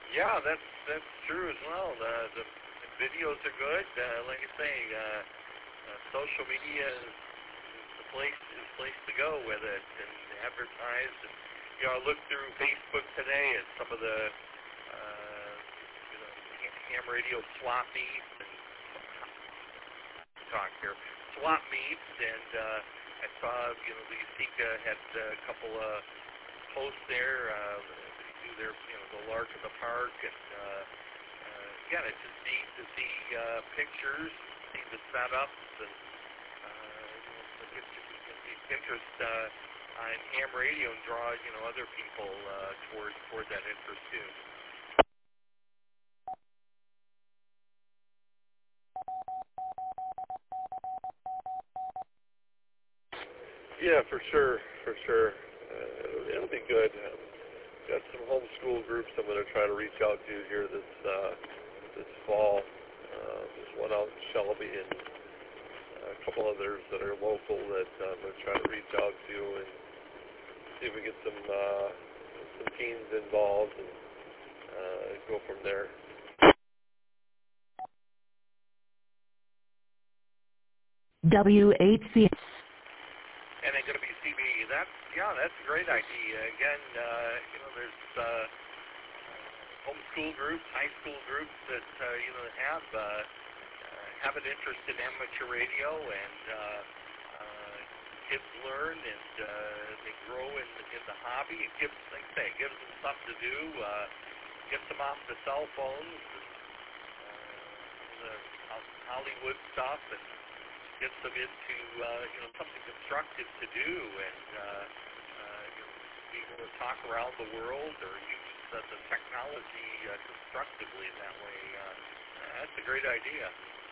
Yeah, that's true as well. The videos are good. Like I say, social media is the place to go with it and advertise. And I looked through Facebook today at some of the ham radio swap meets and talk here swap meets, and I saw the Yesika had a couple of posts there. They do their the Lark in the Park, and again, it's just neat to see pictures, see the setups, and interest on ham radio and draw other people toward that interest too. Yeah, for sure. It'll be good. Got some homeschool groups I'm going to try to reach out to here this fall. There's one out in Shelby and a couple others that are local that I'm going to try to reach out to and see if we get some teens involved and go from there. WHC. And WCB, that's a great idea. Again, there's homeschool groups, high school groups that have an interest in amateur radio, and kids learn and they grow in the hobby. It gives them something to do. Gets them off the cell phones, the Hollywood stuff, and gets them into something constructive to do, and be able to talk around the world or use the technology constructively in that way. That's a great idea.